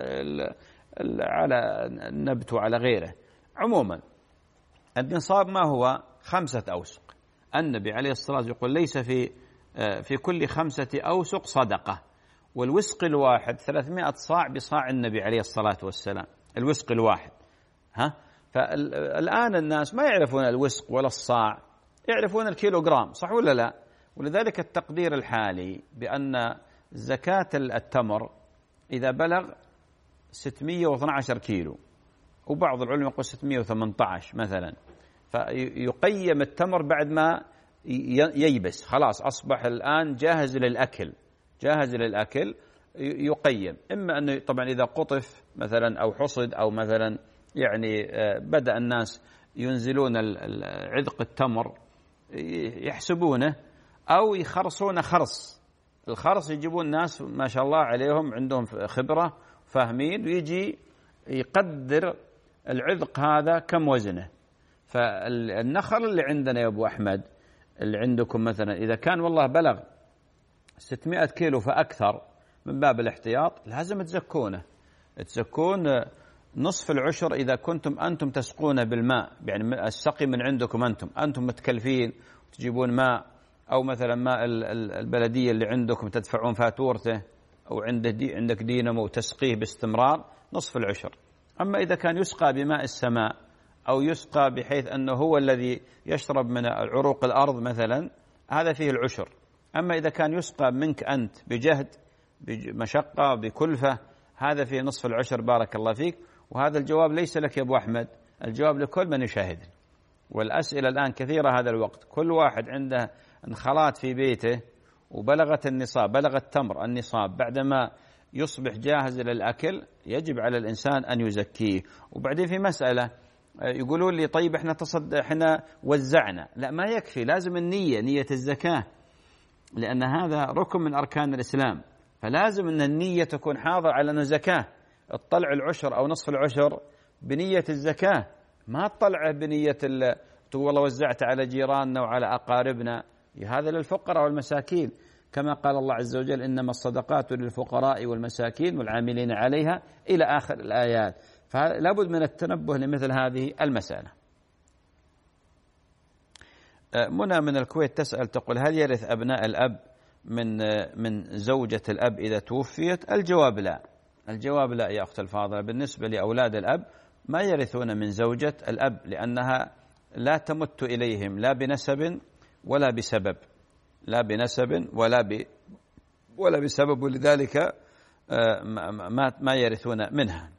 [SPEAKER 2] على النبت وعلى غيره. عموما النصاب ما هو؟ خمسة أوسق. النبي عليه الصلاة والسلام يقول ليس في في كل خمسة أوسق صدقة، والوسق الواحد ثلاثمائة صاع بصاع النبي عليه الصلاة والسلام، الوسق الواحد. ها فالآن الناس ما يعرفون الوسق ولا الصاع، يعرفون الكيلوغرام، صح ولا لا؟ ولذلك التقدير الحالي بأن زكاة التمر إذا بلغ ستمائة واثني عشر كيلو، وبعض العلماء يقول ستمائة وثمانية عشر مثلا، فيقيم التمر بعد ما ييبس، خلاص أصبح الآن جاهز للأكل، جاهز للأكل يقيم. إما أنه طبعا إذا قطف مثلا أو حصد أو مثلا يعني بدأ الناس ينزلون عذق التمر يحسبونه، أو يخرصون خرص. الخرص يجيبون ناس ما شاء الله عليهم عندهم خبرة فاهمين، ويجي يقدر العذق هذا كم وزنه. فالنخل اللي عندنا يا أبو أحمد اللي عندكم مثلا إذا كان والله بلغ ستمائة كيلو فأكثر من باب الاحتياط لازم تزكونه، تزكون نصف العشر إذا كنتم أنتم تسقون بالماء، يعني السقي من عندكم أنتم أنتم متكلفين تجيبون ماء، أو مثلا ماء البلدية اللي عندكم تدفعون فاتورته، أو عندك دينامو وتسقيه باستمرار، نصف العشر. أما إذا كان يسقى بماء السماء أو يسقى بحيث أنه هو الذي يشرب من عروق الأرض مثلا، هذا فيه العشر. أما إذا كان يسقى منك أنت بجهد بمشقة بكلفة، هذا فيه نصف العشر. بارك الله فيك. وهذا الجواب ليس لك يا أبو أحمد، الجواب لكل من يشاهد. والأسئلة الآن كثيرة هذا الوقت، كل واحد عنده انخلات في بيته وبلغت النصاب، بلغ التمر النصاب، بعدما يصبح جاهز للأكل يجب على الإنسان أن يزكيه. وبعدين في مسألة يقولون لي طيب احنا تصد احنا وزعنا، لا ما يكفي، لازم النية، نية الزكاة، لأن هذا ركن من أركان الإسلام، فلازم أن النية تكون حاضرة على أنه زكاة. اطلع العشر أو نصف العشر بنية الزكاة، ما تطلعه بنية تقول والله وزعت على جيراننا وعلى أقاربنا، هذا للفقراء والمساكين، كما قال الله عز وجل إنما الصدقات للفقراء والمساكين والعاملين عليها إلى آخر الآيات. فلا بد من التنبه لمثل هذه المسألة. منى من الكويت تسأل تقول هل يرث أبناء الأب من من زوجة الأب إذا توفيت؟ الجواب لا، الجواب لا يا أخت الفاضلة. بالنسبة لأولاد الأب ما يرثون من زوجة الأب، لأنها لا تمت إليهم لا بنسب ولا بسبب، لا بنسب ولا ب ولا بسبب، ولذلك ما ما يرثون منها.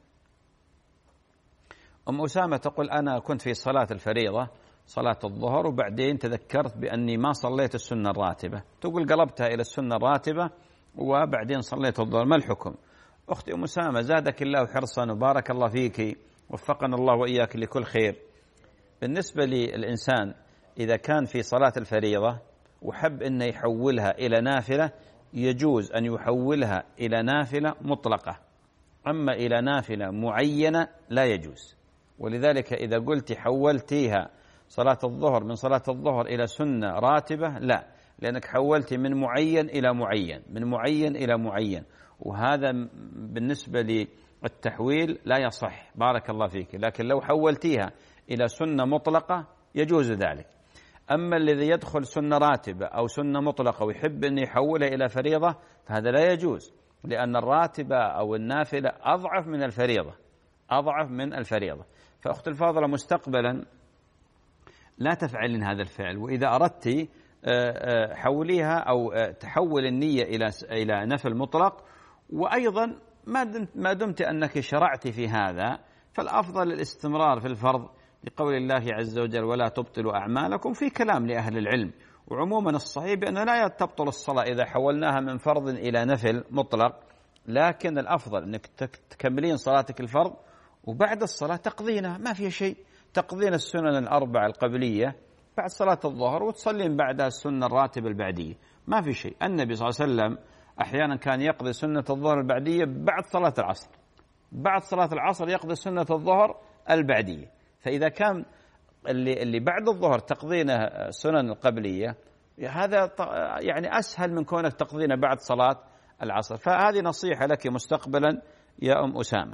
[SPEAKER 2] أم أسامة تقول أنا كنت في صلاة الفريضة صلاة الظهر، وبعدين تذكرت بأني ما صليت السنة الراتبة، تقول قلبتها إلى السنة الراتبة وبعدين صليت الظهر، ما الحكم؟ أختي أم أسامة زادك الله حرصا وبارك الله فيك، وفقنا الله وإياك لكل خير. بالنسبة للإنسان إذا كان في صلاة الفريضة وحب أن يحولها إلى نافلة، يجوز أن يحولها إلى نافلة مطلقة، أما إلى نافلة معينة لا يجوز. ولذلك إذا قلت حولتيها صلاة الظهر من صلاة الظهر إلى سنة راتبة، لا، لأنك حولتي من معين إلى معين، من معين إلى معين، وهذا بالنسبة للتحويل لا يصح. بارك الله فيك. لكن لو حولتيها إلى سنة مطلقة يجوز ذلك. أما الذي يدخل سنة راتبة أو سنة مطلقة ويحب أن يحولها إلى فريضة فهذا لا يجوز، لأن الراتبة أو النافلة أضعف من الفريضة، أضعف من الفريضة. فأخت الفاضلة مستقبلا لا تفعلين هذا الفعل، وإذا أردت حوليها أو تحول النية إلى إلى نفل مطلق. وأيضا ما دمت أنك شرعت في هذا فالأفضل الاستمرار في الفرض، لقول الله عز وجل ولا تبطلوا أعمالكم، في كلام لأهل العلم. وعموما الصحيح بأن لا تبطل الصلاة إذا حولناها من فرض إلى نفل مطلق، لكن الأفضل أنك تكملين صلاتك الفرض وبعد الصلاة تقضينها، ما في شيء، تقضين السنن الأربع القبلية بعد صلاة الظهر وتصلين بعدها السنة الراتبة البعدية، ما في شيء. النبي صلى الله عليه وسلم أحيانا كان يقضي سنة الظهر البعدية بعد صلاة العصر، بعد صلاة العصر يقضي سنة الظهر البعدية. فإذا كان اللي اللي بعد الظهر تقضينه سنن القبلية، هذا يعني أسهل من كونك تقضينه بعد صلاة العصر. فهذه نصيحة لك مستقبلا يا أم أسامة.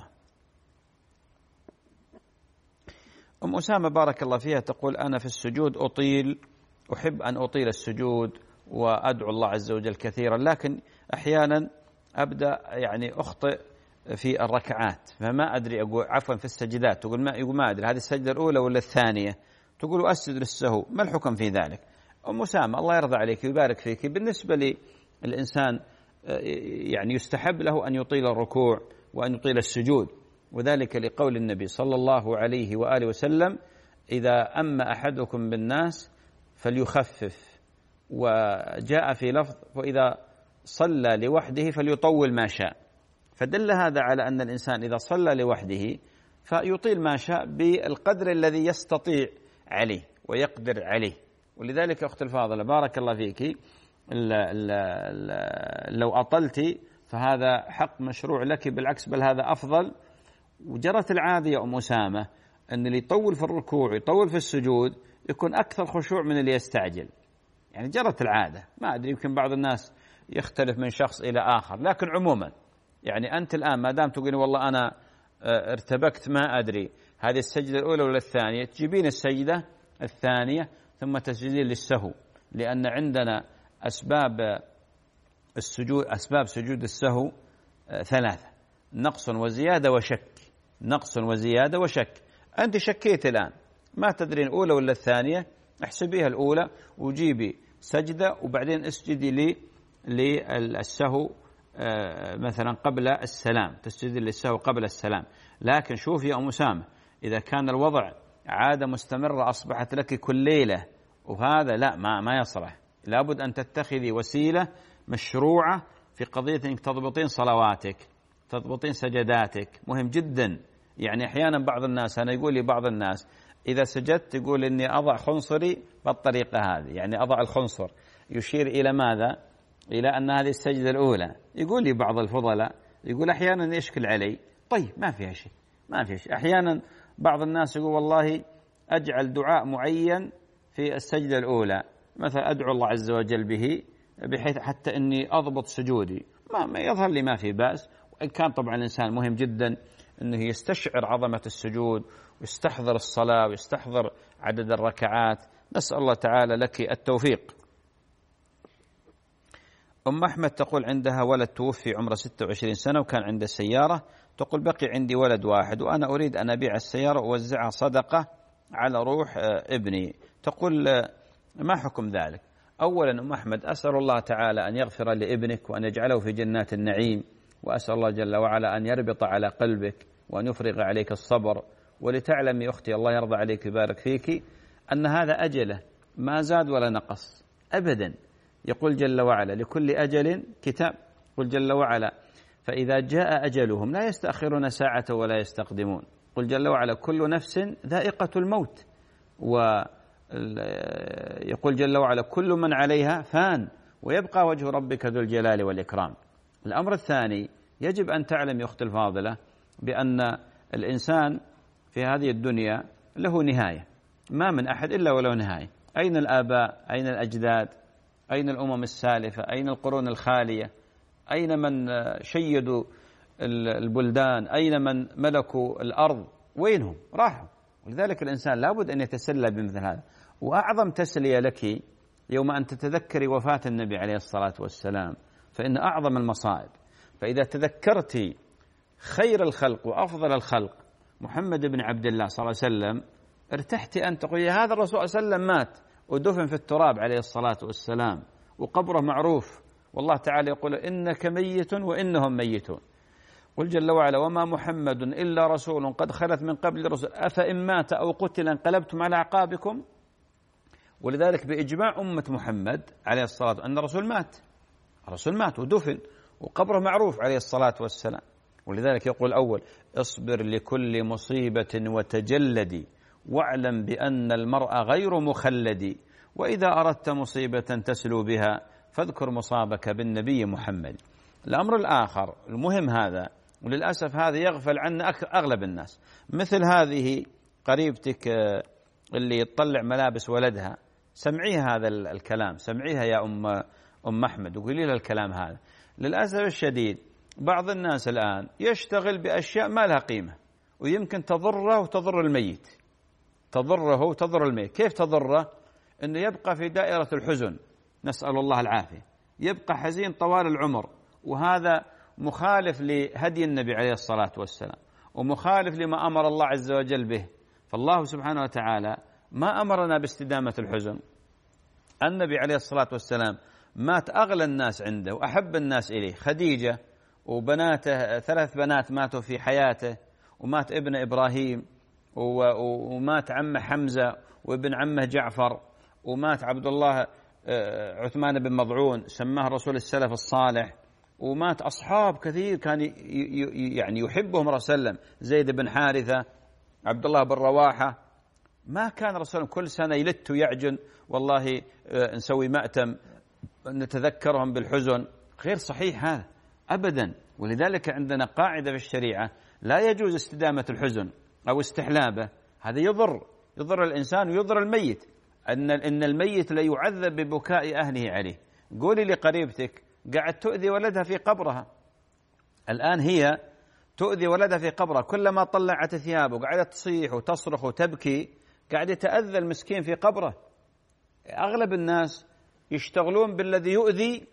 [SPEAKER 2] أم أسامة بارك الله فيها تقول أنا في السجود أطيل، أحب أن أطيل السجود وأدعو الله عز وجل كثيرا، لكن أحيانا أبدأ يعني أخطئ في الركعات، فما أدري أقول عفوا في السجدات، تقول ما يقول ما أدري هذه السجدة الأولى ولا الثانية، تقول أسجد للسهو، ما الحكم في ذلك؟ أم أسامة الله يرضى عليك ويبارك فيك، بالنسبة للإنسان يعني يستحب له أن يطيل الركوع وأن يطيل السجود، وذلك لقول النبي صلى الله عليه وآله وسلم إذا أما أحدكم بالناس فليخفف، وجاء في لفظ وإذا صلى لوحده فليطول ما شاء. فدل هذا على أن الإنسان إذا صلى لوحده فيطيل ما شاء بالقدر الذي يستطيع عليه ويقدر عليه. ولذلك أخت الفاضلة بارك الله فيك لو أطلت فهذا حق مشروع لك، بالعكس بل هذا أفضل. وجرت العادة يا أم أسامة أن اللي يطول في الركوع يطول في السجود يكون أكثر خشوع من اللي يستعجل، يعني جرت العادة، ما أدري يمكن بعض الناس يختلف من شخص إلى آخر، لكن عموما يعني أنت الآن ما دام تقولين والله أنا ارتبكت ما أدري هذه السجدة الأولى ولا الثانية، تجيبين السجدة الثانية ثم تسجدين للسهو، لأن عندنا أسباب السجود أسباب سجود السهو ثلاثة: نقص وزيادة وشك. نقص وزيادة وشك. أنت شكيت الآن ما تدرين الأولى ولا الثانية، احسبيها الأولى وجيبي سجدة وبعدين اسجدي لي للسهو مثلا قبل السلام، تسجدي للسهو قبل السلام. لكن شوفي يا أم أسامة إذا كان الوضع عادة مستمرة أصبحت لك كل ليلة وهذا لا ما ما يصلح، لابد أن تتخذي وسيلة مشروعة في قضية أنك تضبطين صلواتك، تضبطين سجداتك، مهم جدا. يعني أحيانا بعض الناس، أنا يقول لي بعض الناس إذا سجدت يقول إني أضع خنصري بالطريقة هذه، يعني أضع الخنصر يشير إلى ماذا؟ إلى أن هذه السجدة الأولى. يقول لي بعض الفضلاء يقول أحيانا يشكل علي، طيب ما فيها شيء ما فيها شيء. أحيانا بعض الناس يقول والله أجعل دعاء معين في السجدة الأولى، مثلا أدعو الله عز وجل به بحيث حتى أني أضبط سجودي، ما, ما يظهر لي ما في بأس. وإن كان طبعا الإنسان مهم جدا أنه يستشعر عظمة السجود ويستحضر الصلاة ويستحضر عدد الركعات. نسأل الله تعالى لك التوفيق. أم أحمد تقول عندها ولد توفي عمره ستة وعشرين سنة وكان عنده سيارة، تقول بقي عندي ولد واحد وأنا أريد أن أبيع السيارة وأوزعها صدقة على روح ابني، تقول ما حكم ذلك؟ أولا أم أحمد أسأل الله تعالى أن يغفر لابنك وأن يجعله في جنات النعيم، وأسأل الله جل وعلا أن يربط على قلبك وأن يفرغ عليك الصبر. ولتعلمي أختي الله يرضى عليك ويبارك فيك أن هذا أجله ما زاد ولا نقص أبدا. يقول جل وعلا لكل أجل كتاب، قل جل وعلا فإذا جاء أجلهم لا يستأخرون ساعة ولا يستقدمون. قل جل وعلا كل نفس ذائقة الموت، ويقول جل وعلا كل من عليها فان ويبقى وجه ربك ذو الجلال والإكرام. الأمر الثاني يجب أن تعلم يا أختي الفاضلة بأن الإنسان في هذه الدنيا له نهاية، ما من أحد إلا وله نهاية. أين الآباء؟ أين الأجداد؟ أين الأمم السالفة؟ أين القرون الخالية؟ أين من شيدوا البلدان؟ أين من ملكوا الأرض؟ وينهم؟ راحوا. ولذلك الإنسان لابد أن يتسلى بمثل هذا. وأعظم تسلية لك يوم أن تتذكري وفاة النبي عليه الصلاة والسلام، فإن أعظم المصائب. فإذا تذكرت خير الخلق وأفضل الخلق محمد بن عبد الله صلى الله عليه وسلم ارتحت أن تقول هذا الرسول صلى الله عليه وسلم مات ودفن في التراب عليه الصلاة والسلام وقبره معروف، والله تعالى يقول إنك ميت وإنهم ميتون. قل جل وعلا وما محمد إلا رسول قد خلت من قبل الرسل أفإن مات أو قتل انقلبتم على أعقابكم. ولذلك بإجماع أمة محمد عليه الصلاة والسلام أن الرسول مات، الرسول مات ودفن وقبره معروف عليه الصلاة والسلام. ولذلك يقول أول اصبر لكل مصيبة وتجلدي واعلم بأن المرء غير مخلد، وإذا أردت مصيبة تسلو بها فاذكر مصابك بالنبي محمد. الأمر الآخر المهم هذا، وللأسف هذا يغفل عنه أغلب الناس، مثل هذه قريبتك اللي تطلع ملابس ولدها، سمعيها هذا الكلام، سمعيها يا أم أم أحمد وقولي لها الكلام هذا. للأسف الشديد بعض الناس الآن يشتغل بأشياء ما لها قيمة ويمكن تضره وتضر الميت، تضره وتضر الميت. كيف تضره؟ أنه يبقى في دائرة الحزن، نسأل الله العافية، يبقى حزين طوال العمر، وهذا مخالف لهدي النبي عليه الصلاة والسلام ومخالف لما أمر الله عز وجل به. فالله سبحانه وتعالى ما أمرنا باستدامة الحزن. النبي عليه الصلاة والسلام مات أغلى الناس عنده وأحب الناس إليه، خديجة وبناته، ثلاث بنات ماتوا في حياته، ومات ابن إبراهيم، ومات عمه حمزة وابن عمه جعفر، ومات عبد الله عثمان بن مضعون سماه رسول السلف الصالح، ومات أصحاب كثير كان يعني يحبهم رسول الله، زيد بن حارثة، عبد الله بن رواحة. ما كان رسول كل سنة يلت ويعجن والله نسوي مأتم نتذكرهم بالحزن، غير صحيح هذا أبدا. ولذلك عندنا قاعدة في الشريعة لا يجوز استدامة الحزن أو استحلابه، هذا يضر يضر الإنسان ويضر الميت. أن إن الميت لا يعذب ببكاء أهله عليه. قولي لقريبتك قاعد تؤذي ولدها في قبرها، الآن هي تؤذي ولدها في قبرها، كلما طلعت ثيابه قاعدة تصيح وتصرخ وتبكي، قاعد يتأذى المسكين في قبره. أغلب الناس يشتغلون بالذي يؤذي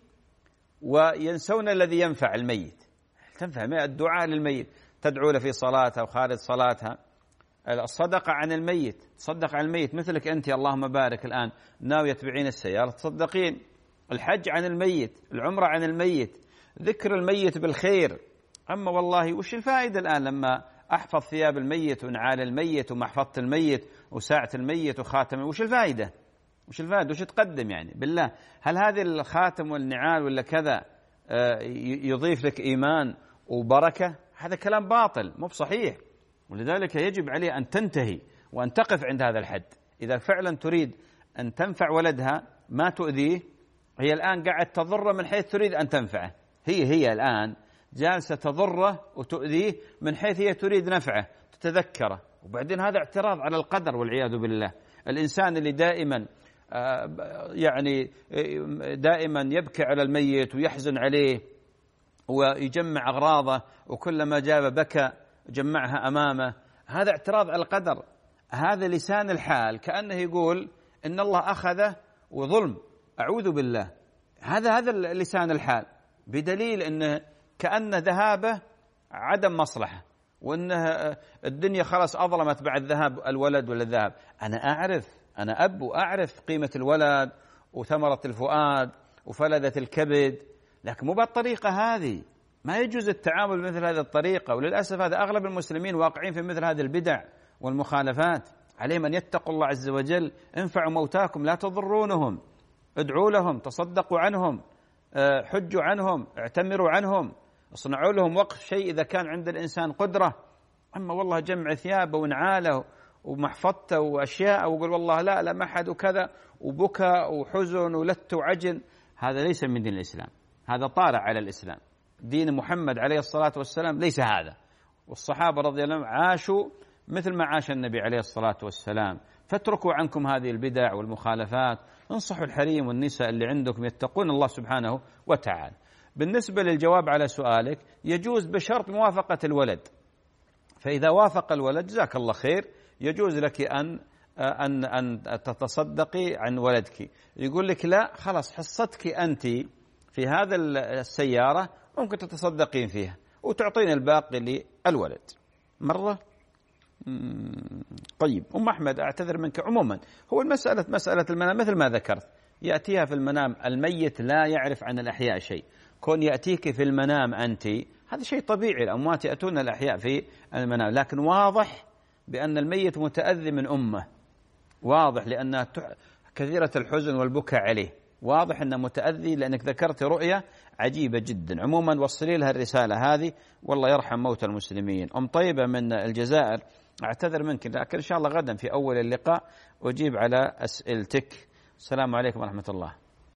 [SPEAKER 2] وينسون الذي ينفع الميت. تنفع الدعاء للميت، تدعو له في صلاتها وخارج صلاتها، الصدقة عن الميت، تصدق عن الميت، مثلك أنت اللهم بارك الآن ناوية تبيعين السيارة تصدقين، الحج عن الميت، العمرة عن الميت، ذكر الميت بالخير. أما والله وش الفائدة الآن لما أحفظ ثياب الميت ونعال الميت ومحفظة الميت وساعة الميت وخاتم، وش الفائدة؟ وش الفائدة؟ وش تقدم يعني بالله؟ هل هذه الخاتم والنعال ولا كذا يضيف لك إيمان وبركة؟ هذا كلام باطل مو بصحيح. ولذلك يجب عليه أن تنتهي وأن تقف عند هذا الحد. إذا فعلا تريد أن تنفع ولدها ما تؤذيه، هي الآن قاعد تضره من حيث تريد أن تنفعه، هي هي الآن جالسة تضره وتؤذيه من حيث هي تريد نفعه، تتذكره. وبعدين هذا اعتراض على القدر والعياذ بالله. الإنسان اللي دائما يعني دائما يبكي على الميت ويحزن عليه ويجمع أغراضه، وكلما جاب بكى جمعها أمامه، هذا اعتراض على القدر. هذا لسان الحال كأنه يقول إن الله أخذه وظلم، أعوذ بالله. هذا هذا لسان الحال، بدليل أنه كأن ذهابه عدم مصلحة، وأنه الدنيا خلاص أظلمت بعد ذهاب الولد ولا الذهاب. أنا أعرف، أنا أب وأعرف قيمة الولد وثمرة الفؤاد وفلذة الكبد، لكن مو بالطريقة هذه. ما يجوز التعامل بمثل هذه الطريقة. وللأسف هذا أغلب المسلمين واقعين في مثل هذه البدع والمخالفات. عليهم أن يتقوا الله عز وجل. انفعوا موتاكم لا تضرونهم، ادعوا لهم، تصدقوا عنهم، حجوا عنهم، اعتمروا عنهم، اصنعوا لهم وقف شيء إذا كان عند الإنسان قدرة. أما والله جمع ثيابه ونعاله ومحفظته وأشياء ويقول والله لا لا ما حد وكذا، وبكى وحزن ولت وعجن، هذا ليس من دين الإسلام، هذا طارئ على الإسلام. دين محمد عليه الصلاة والسلام ليس هذا. والصحابة رضي الله عنهم عاشوا مثل ما عاش النبي عليه الصلاة والسلام. فاتركوا عنكم هذه البدع والمخالفات، انصحوا الحريم والنساء اللي عندكم يتقون الله سبحانه وتعالى. بالنسبة للجواب على سؤالك، يجوز بشرط موافقة الولد. فإذا وافق الولد جزاك الله خير، يجوز لك أن أن أن تتصدقي عن ولدك. يقول لك لا خلاص حصتك أنت في هذا السيارة ممكن تتصدقين فيها وتعطين الباقي للولد. مرة طيب أم أحمد أعتذر منك. عموما هو المسألة مسألة المنام مثل ما ذكرت، يأتيها في المنام، الميت لا يعرف عن الأحياء شيء، كون يأتيك في المنام أنت هذا شيء طبيعي، الأموات يأتون الأحياء في المنام، لكن واضح بأن الميت متأذي من أمه، واضح لأنها كثيرة الحزن والبكاء عليه، واضح أنه متأذي لأنك ذكرت رؤية عجيبة جدا. عموما وصلي لها الرسالة هذه، والله يرحم موتى المسلمين. أم طيبة من الجزائر أعتذر منك، لكن إن شاء الله غدا في أول اللقاء أجيب على أسئلتك. السلام عليكم ورحمة الله.